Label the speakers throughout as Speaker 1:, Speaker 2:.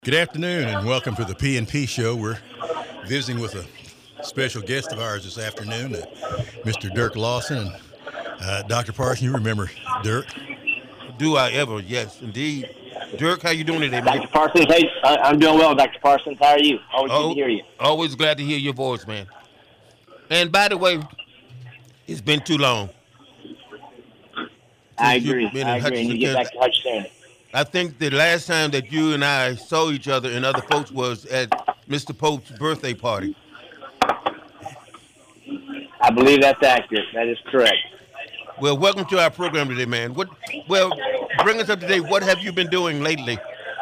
Speaker 1: Good afternoon and welcome to the P&P Show. We're visiting with a special guest of ours this afternoon, Mr. Dirk Lawson. And Dr. Parson, you remember Dirk?
Speaker 2: Do I ever? Yes, indeed. Dirk, how you doing today, man?
Speaker 3: Dr. Parsons, hey, I'm doing well, Dr. Parsons. How are you? Always good to hear you.
Speaker 2: Always glad to hear your voice, man. And by the way, it's been too long.
Speaker 3: I agree. And you get back to Hutchinson.
Speaker 2: I think the last time that you and I saw each other and other folks was at Mr. Pope's birthday party.
Speaker 3: I believe that's accurate. That is correct.
Speaker 2: Well, welcome to our program today, man. Bring us up to date. What have you been doing lately?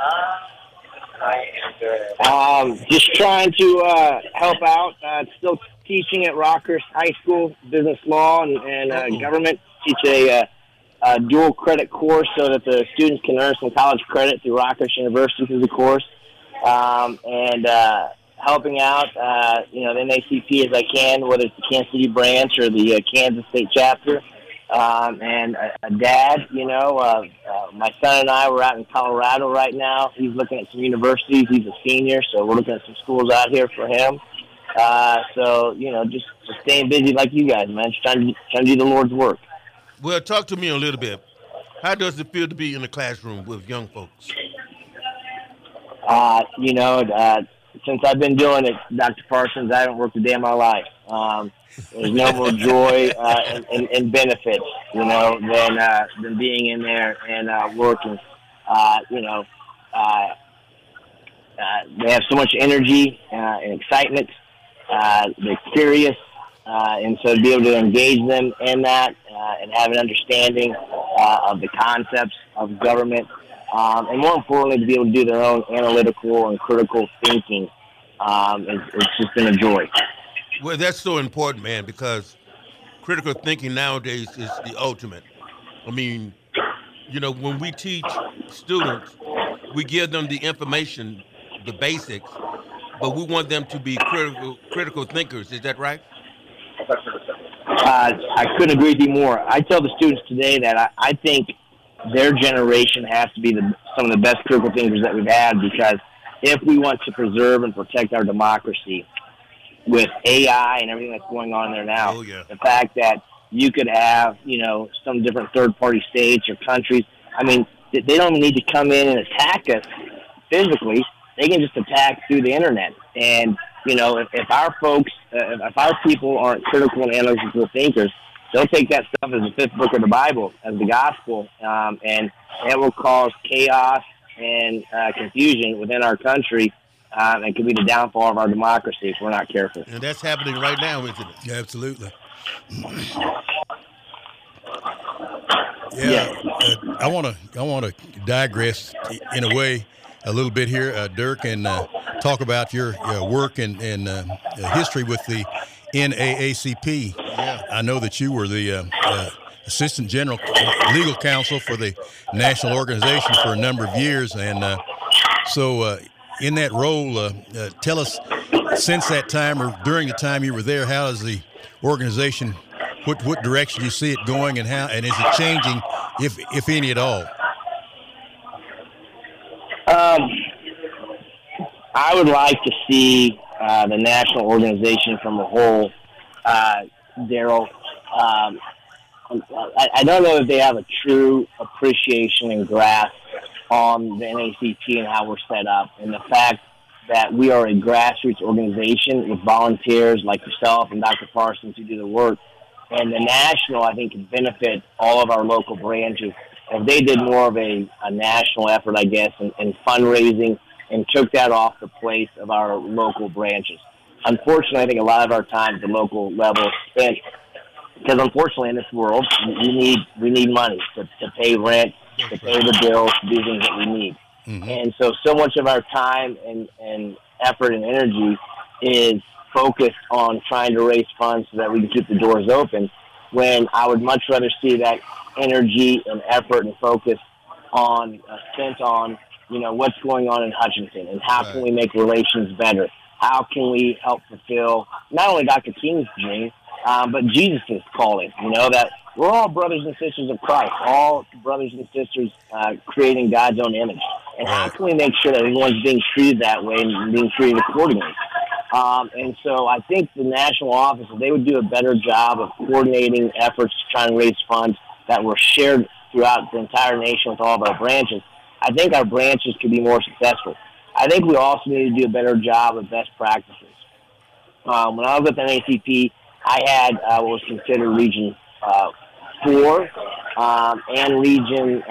Speaker 3: Just trying to help out. Still teaching at Rockhurst High School, business law and government. Teach a dual credit course so that the students can earn some college credit through Rockhurst University through the course. And helping out, the NACP as I can, whether it's the Kansas City branch or the Kansas State chapter. And a dad, my son and I were out in Colorado right now. He's looking at some universities. He's a senior, so we're looking at some schools out here for him. Just staying busy like you guys, man. Just trying to do the Lord's work.
Speaker 2: Well, talk to me a little bit. How does it feel to be in the classroom with young folks?
Speaker 3: Since I've been doing it, Dr. Parsons, I haven't worked a day in my life. There's no more joy and benefits, than being in there and working. They have so much energy and excitement. They're curious, and so to be able to engage them in that and have an understanding of the concepts of government, and more importantly, to be able to do their own analytical and critical thinking, it's just been a joy.
Speaker 2: Well, that's so important, man, because critical thinking nowadays is the ultimate. I mean, when we teach students, we give them the information, the basics, but we want them to be critical thinkers. Is that right?
Speaker 3: I couldn't agree with you more. I tell the students today that I think their generation has to be some of the best critical thinkers that we've had, because if we want to preserve and protect our democracy with AI and everything that's going on there now, the fact that you could have, some different third-party states or countries, I mean, they don't need to come in and attack us physically. They can just attack through the internet. And, if our folks, if our people aren't critical and analytical thinkers, they'll take that stuff as the fifth book of the Bible, as the gospel, and it will cause chaos and confusion within our country, and could be the downfall of our democracy if we're not careful.
Speaker 2: And that's happening right now, isn't it?
Speaker 1: Yeah, absolutely. I want to digress in a way a little bit here, Dirk, and talk about your work and history with the NAACP.
Speaker 2: Yeah.
Speaker 1: I know that you were the Assistant General Legal Counsel for the national organization for a number of years, and so in that role, tell us, since that time or during the time you were there, how is the organization, what direction you see it going, and is it changing, if any at all?
Speaker 3: I would like to see the national organization from a whole, Daryl. I don't know if they have a true appreciation and grasp on the NACP and how we're set up, and the fact that we are a grassroots organization with volunteers like yourself and Dr. Parsons who do the work. And the national, I think, can benefit all of our local branches if they did more of a national effort, I guess, in fundraising and took that off the place of our local branches. Unfortunately, I think a lot of our time at the local level is spent because, unfortunately, in this world, we need money to pay rent, to pay the bills, to do things that we need. Mm-hmm. And so much of our time and effort and energy is focused on trying to raise funds so that we can keep the doors open, when I would much rather see that energy and effort and focus on spent on, what's going on in Hutchinson and how can we make relations better? How can we help fulfill not only Dr. King's dream, but Jesus' calling, that we're all brothers and sisters of Christ, all brothers and sisters creating God's own image. And how can we make sure that everyone's being treated that way and being treated accordingly? And so I think the national office, if they would do a better job of coordinating efforts to try and raise funds that were shared throughout the entire nation with all of our branches, I think our branches could be more successful. I think we also need to do a better job of best practices. When I was at the NACP, I had what was considered Region 4 and Region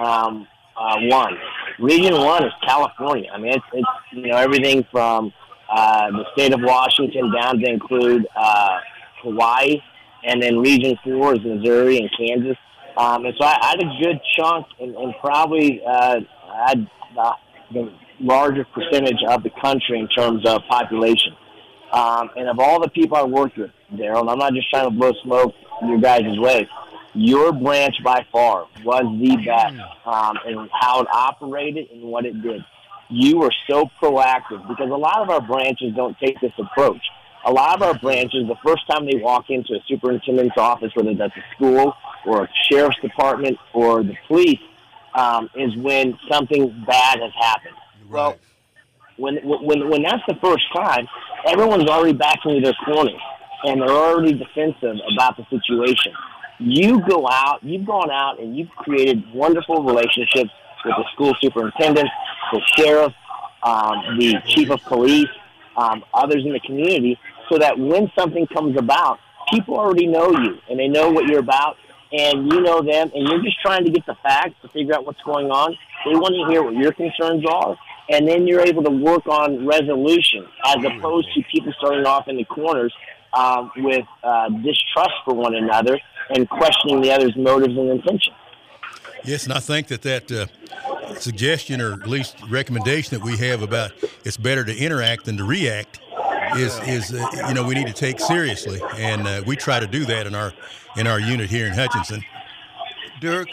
Speaker 3: 1. Region 1 is California. I mean, it's everything from the state of Washington down to include Hawaii, and then Region 4 is Missouri and Kansas. And so I had a good chunk and probably had the larger percentage of the country in terms of population. And of all the people I worked with, Daryl, and I'm not just trying to blow smoke your guys' way, your branch by far was the best in how it operated and what it did. You were so proactive because a lot of our branches don't take this approach. A lot of our branches, the first time they walk into a superintendent's office, whether that's a school or a sheriff's department or the police, is when something bad has happened. Right. Well, when that's the first time, everyone's already back into their corners, and they're already defensive about the situation. You've gone out, and you've created wonderful relationships with the school superintendent, the sheriff, the chief of police, others in the community, so that when something comes about, people already know you, and they know what you're about, and you know them, and you're just trying to get the facts to figure out what's going on. They want to hear what your concerns are, and then you're able to work on resolution as opposed to people starting off in the corners with distrust for one another and questioning the other's motives and intentions.
Speaker 1: Yes, and I think that suggestion, or at least recommendation that we have about it's better to interact than to react is we need to take seriously, and we try to do that in our unit here in Hutchinson.
Speaker 2: Dirk,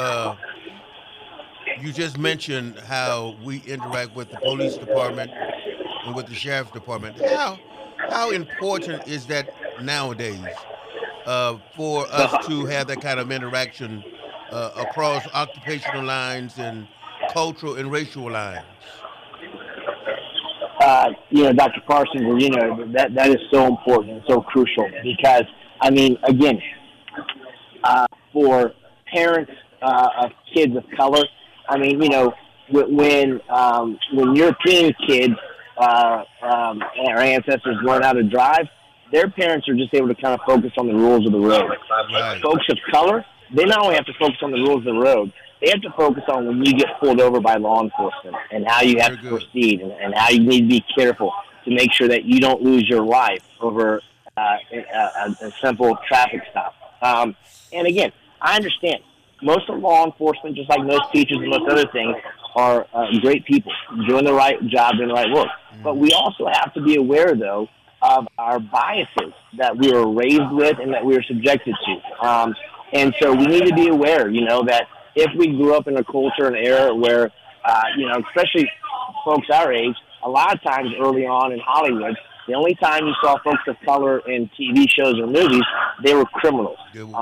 Speaker 2: you just mentioned how we interact with the police department and with the sheriff's department. How important is that nowadays for us to have that kind of interaction across occupational lines and cultural and racial lines?
Speaker 3: Dr. Parsons, that is so important and so crucial because, I mean, again, for parents of kids of color, I mean, when European kids, our ancestors learn how to drive, their parents are just able to kind of focus on the rules of the road. Right. Folks of color, they not only have to focus on the rules of the road, they have to focus on when you get pulled over by law enforcement and how you have to proceed and how you need to be careful to make sure that you don't lose your life over a simple traffic stop. And again, I understand. Most of law enforcement, just like most teachers and most other things, are great people doing the right job, doing the right work. But we also have to be aware, though, of our biases that we were raised with and that we were subjected to. And so we need to be aware, that if we grew up in a culture and era where, especially folks our age, a lot of times early on in Hollywood, the only time you saw folks of color in TV shows or movies, they were criminals.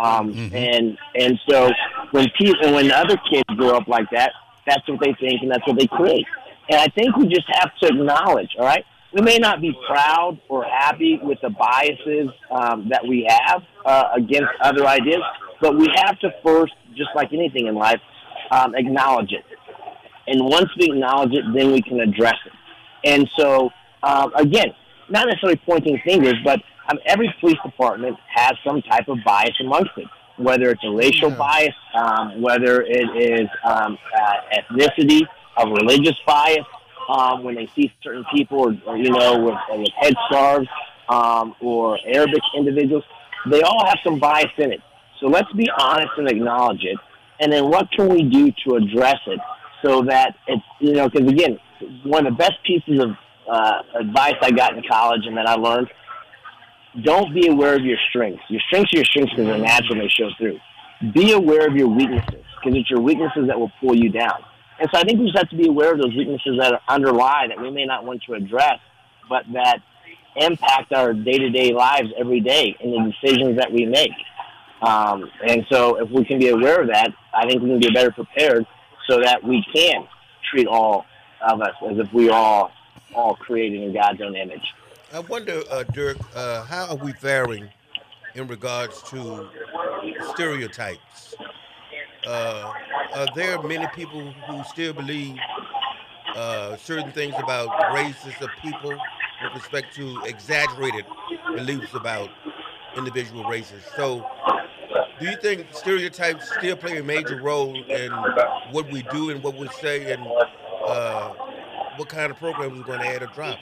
Speaker 3: And so when other kids grow up like that, that's what they think and that's what they create. And I think we just have to acknowledge, all right, we may not be proud or happy with the biases that we have against other ideas, but we have to first, just like anything in life, acknowledge it. And once we acknowledge it, then we can address it. And so, again, not necessarily pointing fingers, but every police department has some type of bias amongst it, whether it's a racial bias, whether it is ethnicity, a religious bias, when they see certain people, with headscarves or Arabic individuals, they all have some bias in it. So let's be honest and acknowledge it. And then what can we do to address it so that it's, because again, one of the best pieces of advice I got in college and that I learned, don't be aware of your strengths. Your strengths are your strengths because they're natural and they show through. Be aware of your weaknesses because it's your weaknesses that will pull you down. And so I think we just have to be aware of those weaknesses that underlie that we may not want to address, but that impact our day-to-day lives every day in the decisions that we make. And so if we can be aware of that, I think we can be better prepared so that we can treat all of us as if we are all created in God's own image.
Speaker 2: I wonder, Dirk, how are we faring in regards to stereotypes? Are there many people who still believe certain things about races of people with respect to exaggerated beliefs about individual races? So, do you think stereotypes still play a major role in what we do and what we say, and what kind of programs we're going to add or drop?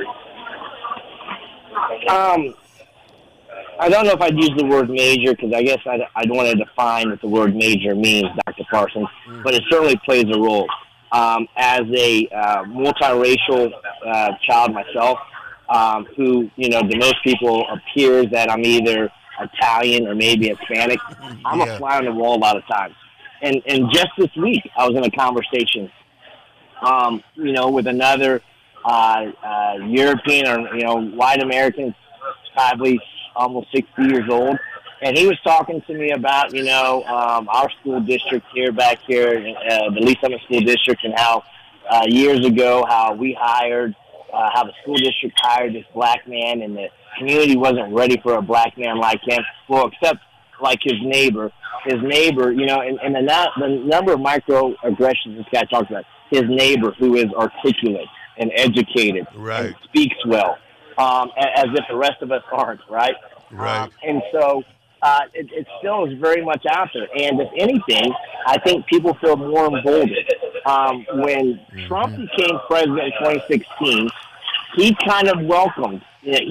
Speaker 3: Um, I don't know if I'd use the word major because I guess I'd want to define what the word major means, Dr. Parsons, but it certainly plays a role. As a multiracial child myself, who, to most people appears that I'm either Italian or maybe Hispanic, I'm a fly on the wall a lot of times. And just this week, I was in a conversation, with another European or, white American, probably almost 60 years old. And he was talking to me about, our school district back here, the Lee Summit School District, and how years ago, how the school district hired this black man, and the community wasn't ready for a black man like him. Well, except like his neighbor. His neighbor, and the number of microaggressions this guy talks about. His neighbor, who is articulate and educated,
Speaker 2: right,
Speaker 3: and speaks well, as if the rest of us aren't, right?
Speaker 2: Right.
Speaker 3: And so it still is very much out there. And if anything, I think people feel more emboldened. When Trump became president in 2016, he kind of welcomed.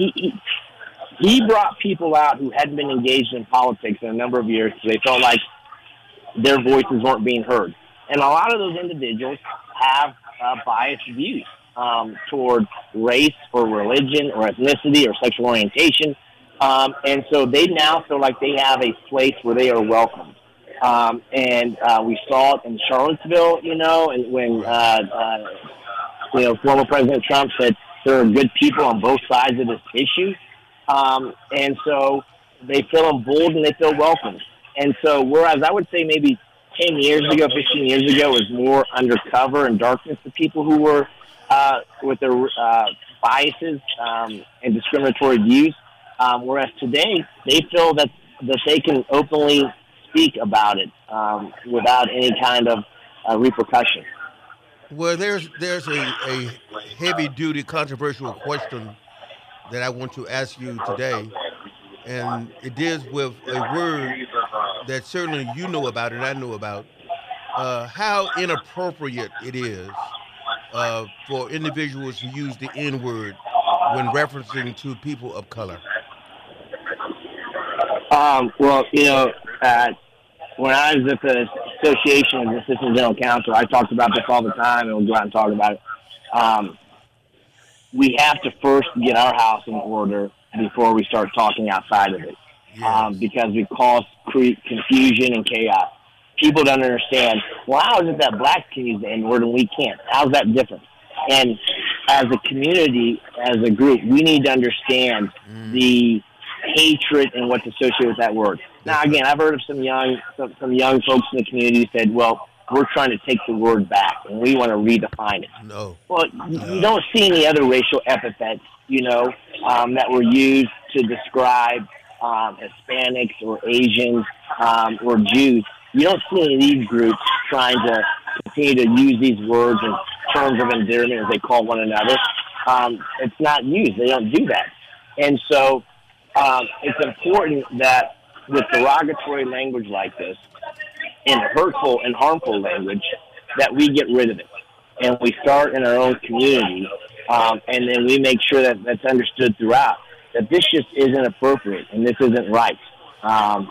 Speaker 3: He brought people out who hadn't been engaged in politics in a number of years because they felt like their voices weren't being heard. And a lot of those individuals have biased views toward race or religion or ethnicity or sexual orientation. And so they now feel like they have a place where they are welcomed. And we saw it in Charlottesville, and when, former President Trump said there are good people on both sides of this issue. And so they feel emboldened, they feel welcomed. And so whereas I would say maybe 10 years ago, 15 years ago, was more undercover and darkness to people who were with their biases and discriminatory views. Whereas today, they feel that they can openly speak about it without any kind of repercussion.
Speaker 2: Well, there's a heavy-duty controversial question that I want to ask you today, and it deals with a word that certainly you know about and I know about, how inappropriate it is for individuals to use the N-word when referencing to people of color.
Speaker 3: When I was at the Association of Assistant General Counsel, I talked about this all the time, and we'll go out and talk about it. We have to first get our house in order before we start talking outside of it, because we cause confusion and chaos. People don't understand, well, how is it that blacks can use the N-word and we can't? How's that different? And as a community, as a group, we need to understand the hatred and what's associated with that word. Now, again, I've heard of some young folks in the community said, well, we're trying to take the word back and we want to redefine it.
Speaker 2: No.
Speaker 3: Well, you don't see any other racial epithets, that were used to describe Hispanics or Asians or Jews. You don't see any of these groups trying to continue to use these words in terms of endearment as they call one another. It's not used. They don't do that. And so it's important that with derogatory language like this and hurtful and harmful language, that we get rid of it. And we start in our own community, and then we make sure that that's understood throughout, that this just isn't appropriate and this isn't right, and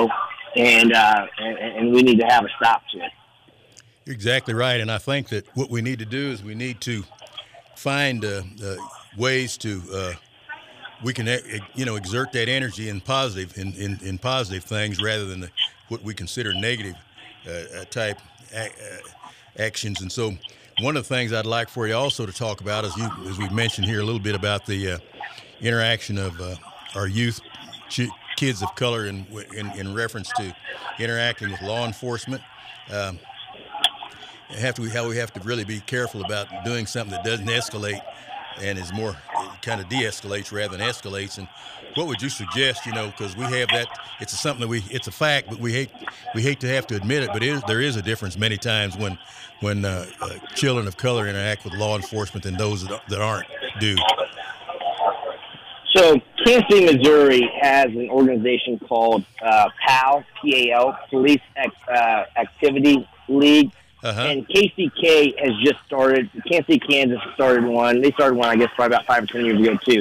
Speaker 3: we need to have a stop to it.
Speaker 1: You're exactly right, and I think that what we need to do is we need to find ways to we can exert that energy in positive in positive things rather than what we consider negative type actions. And so, one of the things I'd like for you also to talk about is as we mentioned here a little bit about the interaction of our youth, kids of color, in reference to interacting with law enforcement. how we have to really be careful about doing something that doesn't escalate and is more kind of de-escalates rather than escalates. And what would you suggest? Because we have that. It's something that it's a fact, but we hate to have to admit it. But there is a difference many times when children of color interact with law enforcement than those that aren't do.
Speaker 3: So Kansas City, Missouri has an organization called PAL, P-A-L, Police Activity League.
Speaker 1: Uh-huh.
Speaker 3: And KCK has just started. Kansas City, Kansas started one. They started one, I guess, probably about 5 or 10 years ago, too.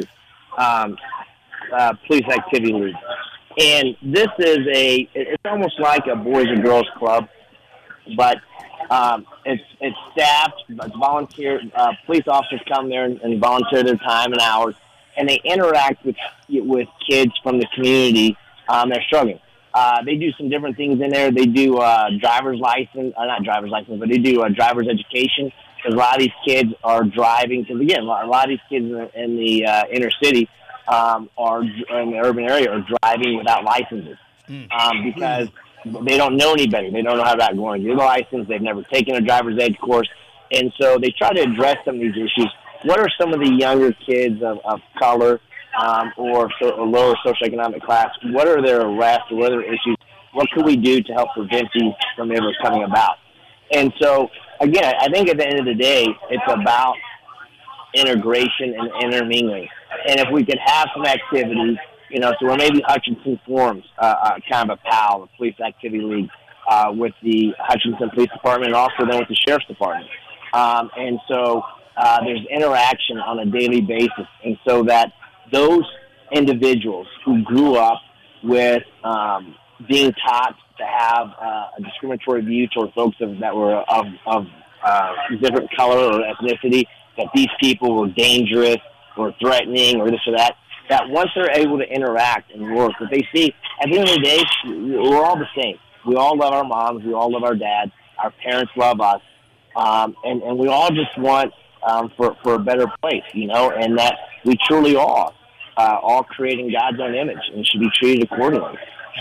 Speaker 3: Police Activity League. And this is it's almost like a boys and girls club, but it's staffed, it's volunteer. Police officers come there and volunteer their time and hours, and they interact with kids from the community that are struggling. They do some different things in there. They do driver's license, not driver's license, but they do driver's education, because a lot of these kids are driving. Because again, a lot of these kids in the inner city are in the urban area are driving without licenses because they don't know any better. They don't know how about going to get a license. They've never taken a driver's ed course, and so they try to address some of these issues. What are some of the younger kids of color or lower socioeconomic class? What are their arrests or what are their issues? What could we do to help prevent these from ever coming about? And so, again, I think at the end of the day, it's about integration and intermingling. And if we could have some activities, so where maybe Hutchinson forms kind of a PAL, a Police Activity League, with the Hutchinson Police Department and also then with the Sheriff's Department. And so there's interaction on a daily basis. And so that those individuals who grew up with being taught to have a discriminatory view toward folks that were of different color or ethnicity, that these people were dangerous or threatening or this or that, that once they're able to interact and work, that they see, at the end of the day, we're all the same. We all love our moms. We all love our dads. Our parents love us. And we all just want for a better place, and that we truly are all creating God's own image and should be treated accordingly.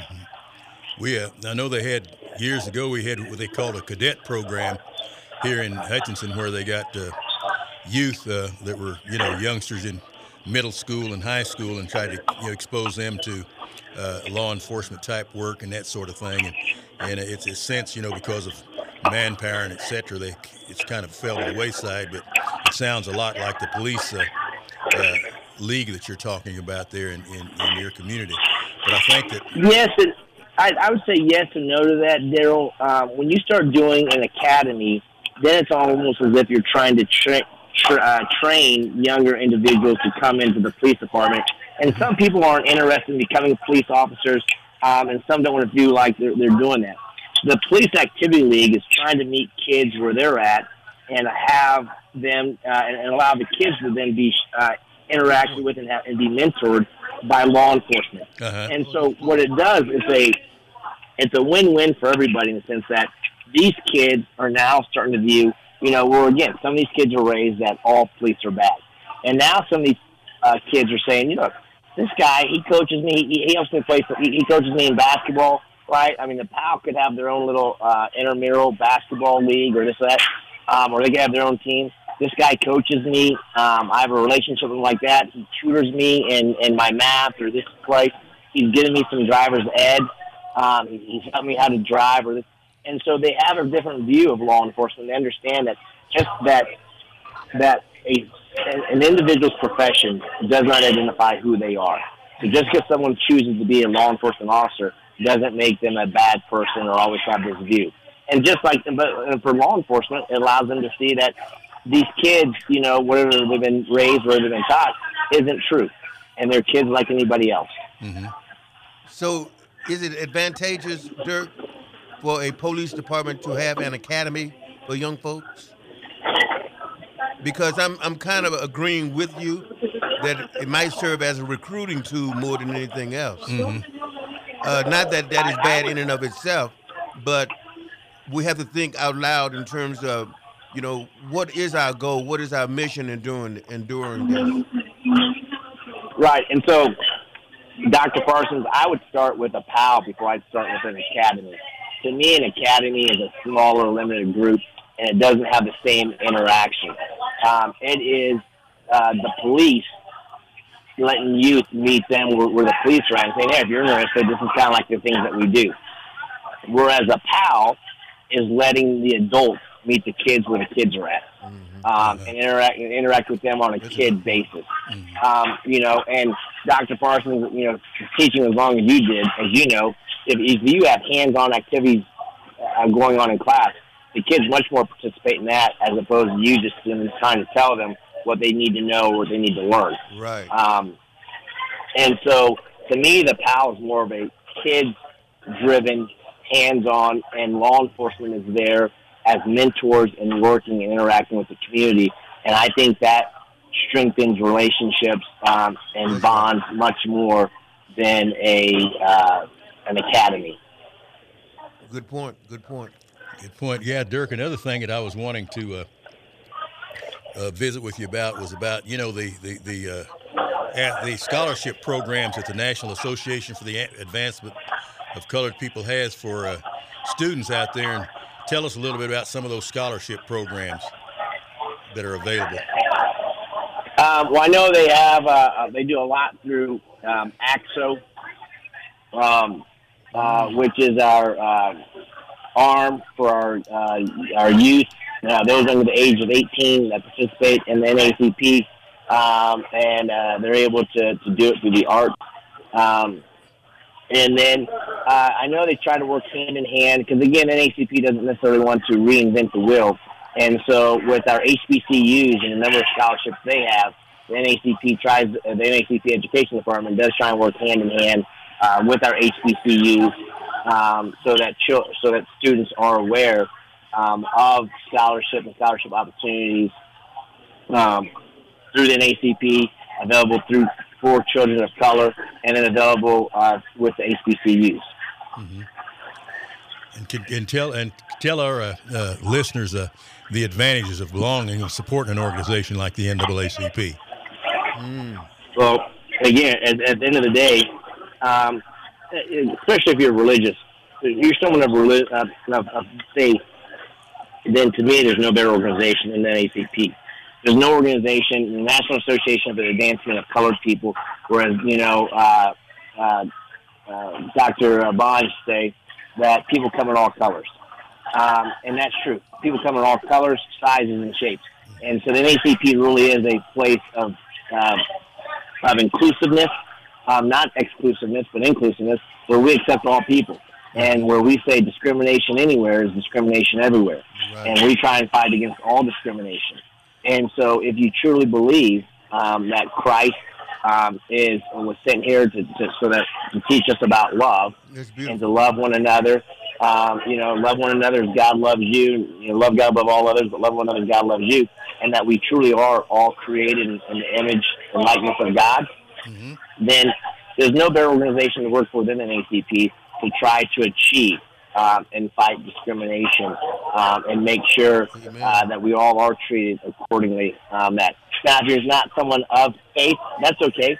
Speaker 1: I know years ago we had what they called a cadet program here in Hutchinson, where they got youth that were, youngsters in middle school and high school, and tried to expose them to law enforcement type work and that sort of thing. And it's a sense, because of manpower and et cetera, it's kind of fell to the wayside. But it sounds a lot like the police league that you're talking about there in your community. But I think that
Speaker 3: yes, I would say yes and no to that, Daryl. When you start doing an academy, then it's almost as if you're trying to train younger individuals to come into the police department. And some people aren't interested in becoming police officers, and some don't want to do like they're doing that. The Police Activity League is trying to meet kids where they're at and have them and allow the kids to then be interacted with and be mentored by law enforcement.
Speaker 1: Uh-huh.
Speaker 3: And so what it does is it's a win-win for everybody in the sense that these kids are now starting to view, again, some of these kids are raised that all police are bad. And now some of these kids are saying, this guy, he coaches me, he helps me play, he coaches me in basketball, right? I mean, the PAL could have their own little intramural basketball league or this or that, or they could have their own team. This guy coaches me. I have a relationship with him like that. He tutors me in my math or this place. He's giving me some driver's ed. He's helping me how to drive or this. And so they have a different view of law enforcement. They understand that just that an individual's profession does not identify who they are. So just because someone chooses to be a law enforcement officer doesn't make them a bad person or always have this view. And just like, but for law enforcement, it allows them to see that these kids, whatever they've been raised, whatever they've been taught, isn't true. And they're kids like anybody else.
Speaker 1: Mm-hmm.
Speaker 2: So is it advantageous, Dirk, for a police department to have an academy for young folks? Because I'm kind of agreeing with you that it might serve as a recruiting tool more than anything else.
Speaker 1: Mm-hmm.
Speaker 2: Not that is bad in and of itself, but we have to think out loud in terms of, what is our goal, what is our mission in doing this?
Speaker 3: Right, and so, Dr. Parsons, I would start with a PAL before I'd start with an academy. To me, an academy is a smaller, limited group and it doesn't have the same interaction. It is the police letting youth meet them where the police are at and saying, hey, if you're interested, this is kind of like the things that we do. Whereas a PAL is letting the adults meet the kids where the kids are at, and interact with them on a kid basis. And Dr. Parsons, teaching as long as you did, as you know, if you have hands-on activities going on in class, the kids much more participate in that as opposed to you just trying to tell them what they need to know or what they need to learn.
Speaker 2: Right.
Speaker 3: And so, to me, the PAL is more of a kids-driven, hands-on, and law enforcement is there as mentors and working and interacting with the community. And I think that strengthens relationships and bonds much more than an academy.
Speaker 2: Good point. Good point.
Speaker 1: Good point. Yeah, Dirk, another thing that I was wanting to visit with you about was about, the scholarship programs that the National Association for the Advancement of Colored People has for students out there, and tell us a little bit about some of those scholarship programs that are available.
Speaker 3: Well, I know they have, they do a lot through AXO, which is our arm for our youth, those under the age of 18 that participate in the NAACP, and they're able to do it through the arts. And then I know they try to work hand in hand because, again, NAACP doesn't necessarily want to reinvent the wheel. And so with our HBCUs and the number of scholarships they have, the NAACP Education Department does try and work hand in hand with our HBCUs so that students are aware of scholarship and scholarship opportunities through the NAACP, available for children of color, and then available with the HBCUs.
Speaker 1: Mm-hmm. And tell our listeners the advantages of belonging and supporting an organization like the NAACP.
Speaker 3: Well, again, at the end of the day, especially if you're religious, if you're someone of faith, then to me there's no better organization than the NAACP. There's no organization, the National Association for the Advancement of Colored People, whereas, Dr. Bond say that people come in all colors. And that's true. People come in all colors, sizes, and shapes. And so the NAACP really is a place of inclusiveness, not exclusiveness, but inclusiveness, where we accept all people. And where we say discrimination anywhere is discrimination everywhere. Right. And we try and fight against all discrimination. And so if you truly believe that Christ was sent here to teach us about love and to love one another, love one another as God loves you, love God above all others, but love one another as God loves you, and that we truly are all created in the image and likeness of God, then there's no better organization to work for than an ACP to try to achieve and fight discrimination and make sure that we all are treated accordingly. Now, if you're not someone of faith, that's okay.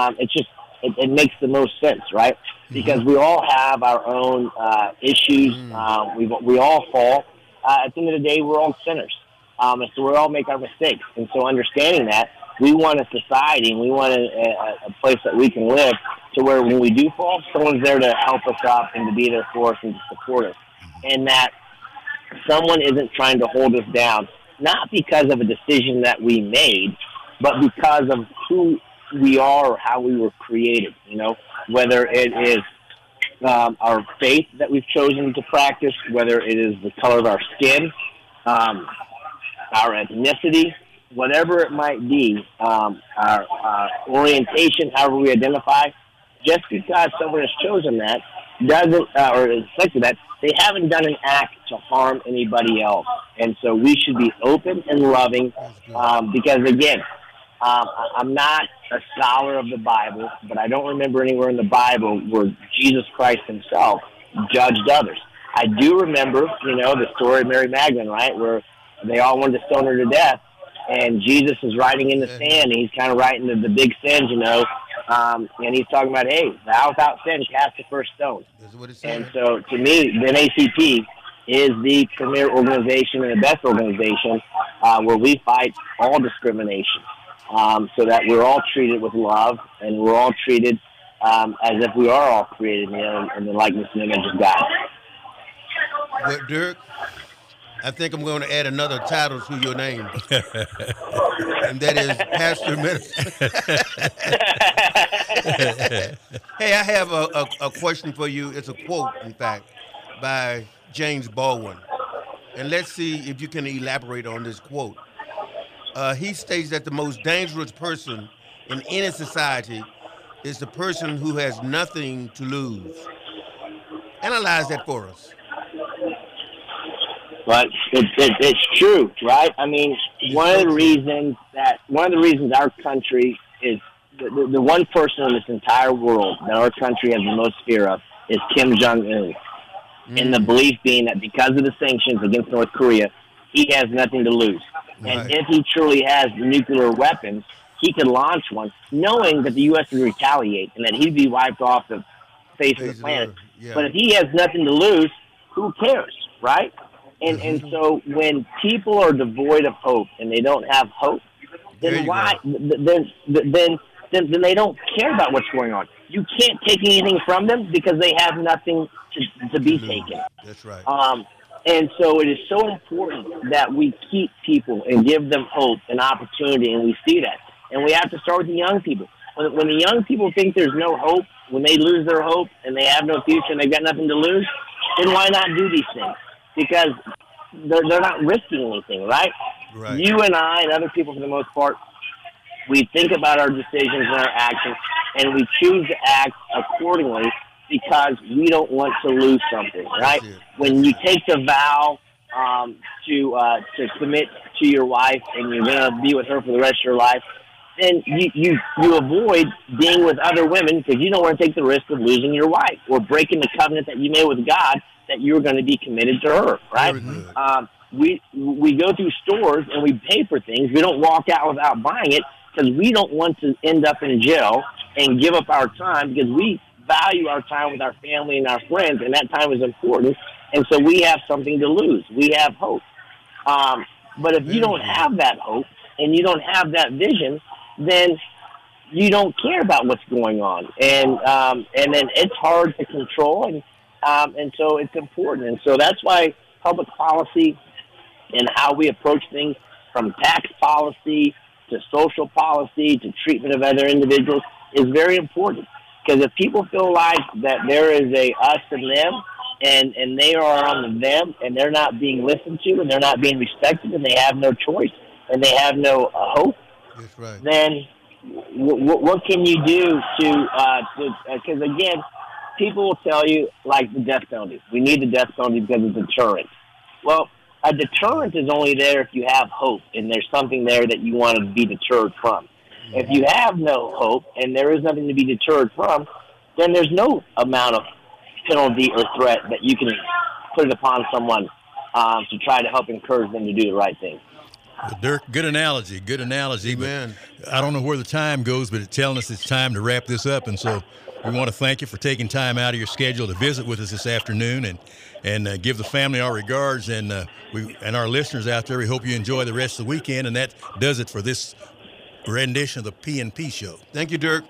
Speaker 3: It makes the most sense, right? Because we all have our own issues. We all fall. At the end of the day, we're all sinners. And so we all make our mistakes. And so understanding that, we want a society and we want a place that we can live to where when we do fall, someone's there to help us up and to be there for us and to support us. And that someone isn't trying to hold us down, not because of a decision that we made, but because of who we are or how we were created, whether it is our faith that we've chosen to practice, whether it is the color of our skin, our ethnicity, whatever it might be, our orientation, however we identify. Just because someone has chosen that doesn't, or is selected that, they haven't done an act to harm anybody else. And so we should be open and loving because, again, I'm not a scholar of the Bible, but I don't remember anywhere in the Bible where Jesus Christ himself judged others. I do remember, the story of Mary Magdalene, right, where they all wanted to stone her to death, and Jesus is writing in the sand, and he's kind of writing the big sins, and he's talking about, hey, thou without sin, cast the first stone.
Speaker 2: That's what it's
Speaker 3: saying. And so, to me, the NAACP is the premier organization and the best organization where we fight all discrimination, so that we're all treated with love and we're all treated as if we are all created in the likeness and image of God.
Speaker 2: Well, Dirk, I think I'm going to add another title to your name, and that is Pastor Minister. Hey, I have a question for you. It's a quote, in fact, by James Baldwin. And let's see if you can elaborate on this quote. He states that the most dangerous person in any society is the person who has nothing to lose. Analyze that for us.
Speaker 3: But it's true, right? I mean, one of the reasons our country is the one person in this entire world that our country has the most fear of is Kim Jong-un. And the belief being that because of the sanctions against North Korea, he has nothing to lose. Right. And if he truly has nuclear weapons, he could launch one, knowing that the U.S. would retaliate and that he'd be wiped off the face of the planet. Yeah. But if he has nothing to lose, who cares, right? And so when people are devoid of hope and they don't have hope, then why? Then they don't care about what's going on. You can't take anything from them because they have nothing to be taken.
Speaker 2: That's right.
Speaker 3: And so it is so important that we keep people and give them hope and opportunity, and we see that. And we have to start with the young people. When the young people think there's no hope, when they lose their hope and they have no future and they've got nothing to lose, then why not do these things? Because they're not risking anything, right? You and I and other people, for the most part, we think about our decisions and our actions, and we choose to act accordingly because we don't want to lose something, right? When you take the vow to commit to your wife and you're going to be with her for the rest of your life, then you avoid being with other women because you don't want to take the risk of losing your wife or breaking the covenant that you made with God that you were going to be committed to her, right? We go through stores and we pay for things. We don't walk out without buying it because we don't want to end up in jail and give up our time because we value our time with our family and our friends, and that time is important. And so we have something to lose. We have hope. But if you don't have that hope and you don't have that vision, then you don't care about what's going on. And then it's hard to control, and so it's important. And so that's why public policy and how we approach things, from tax policy to social policy to treatment of other individuals, is very important. Because if people feel like that there is a us and them, and they are on the them, and they're not being listened to, and they're not being respected, and they have no choice, and they have no hope,
Speaker 2: that's right, then
Speaker 3: what can you do to because again, people will tell you, like the death penalty. We need the death penalty because it's a deterrent. Well, a deterrent is only there if you have hope and there's something there that you want to be deterred from. If you have no hope and there is nothing to be deterred from, then there's no amount of penalty or threat that you can put it upon someone to try to help encourage them to do the right thing.
Speaker 1: Dirk, good analogy. Good analogy.
Speaker 2: Man,
Speaker 1: I don't know where the time goes, but it's telling us it's time to wrap this up. And so we want to thank you for taking time out of your schedule to visit with us this afternoon and give the family our regards. And our listeners out there, we hope you enjoy the rest of the weekend. And that does it for this rendition of the P&P Show.
Speaker 2: Thank you, Dirk.